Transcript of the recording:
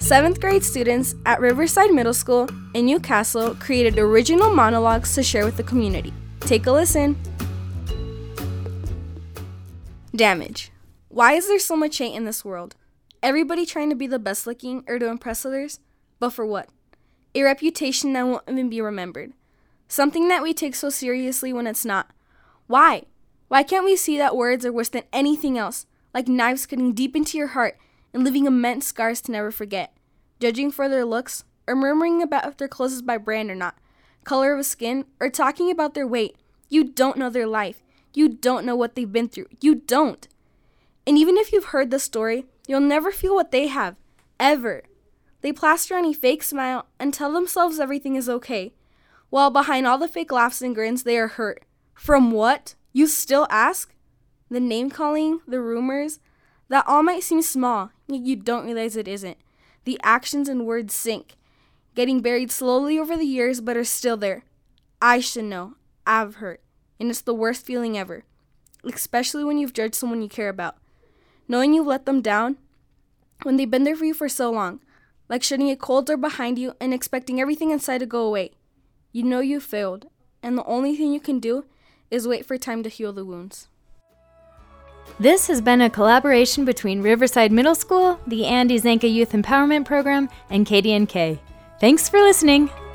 7th grade students at Riverside Middle School in Newcastle created original monologues to share with the community. Take a listen. Damage. Why is there so much hate in this world? Everybody trying to be the best looking or to impress others? But for what? A reputation that won't even be remembered. Something that we take so seriously when it's not. Why? Why can't we see that words are worse than anything else, like knives cutting deep into your heart and leaving immense scars to never forget? Judging for their looks, or murmuring about if their clothes is by brand or not, color of skin, or talking about their weight. You don't know their life. You don't know what they've been through. You don't. And even if you've heard the story, you'll never feel what they have. Ever. They plaster on a fake smile and tell themselves everything is okay, while behind all the fake laughs and grins, they are hurt. From what? You still ask? The name-calling, the rumors, that all might seem small, yet you don't realize it isn't. The actions and words sink, getting buried slowly over the years, but are still there. I should know. I've hurt. And it's the worst feeling ever, especially when you've judged someone you care about. Knowing you've let them down when they've been there for you for so long, like shutting a cold door behind you and expecting everything inside to go away. You know you failed, and the only thing you can do is wait for time to heal the wounds. This has been a collaboration between Riverside Middle School, the Andy Zanka Youth Empowerment Program, and KDNK. Thanks for listening.